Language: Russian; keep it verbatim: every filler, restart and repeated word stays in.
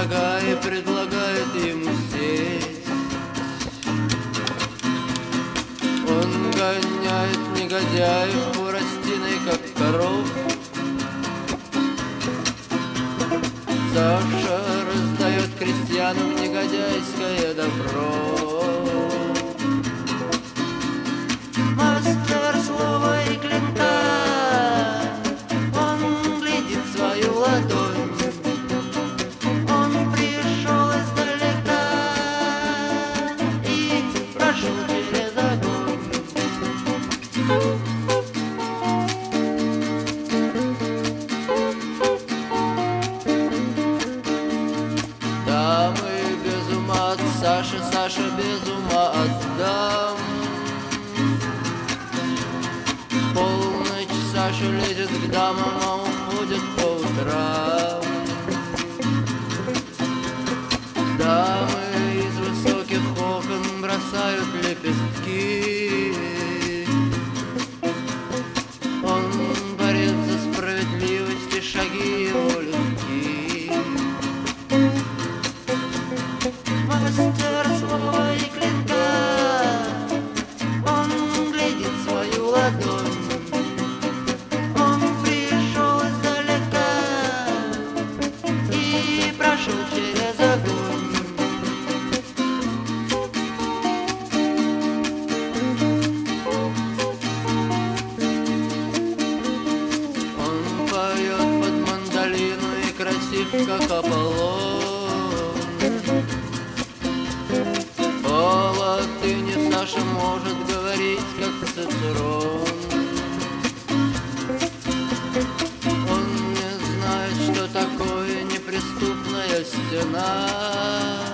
врага и предлагает ему сесть. Он гоняет негодяев хворостиной, как коров. Саша раздает крестьянам негодяйское добро. Мастер слова и клинка, он глядит свою ладонь. Он пришел издалека и прошел через огонь. Дамы без ума от Саши, Саша без ума от дам. Полночь Саша лезет к дамам, а уходит по утрам. Дамы из высоких окон бросают лепестки. Он борец за справедливость, и шаги его легки. Мастер слова и клинка, он глядит свою ладонь. Он пришел издалека и прошел через огонь. Он поет под мандолину и красив, как Аполлон. По латыни Саша может говорить, как Цицерон. Он не знает, что такое неприступная стена.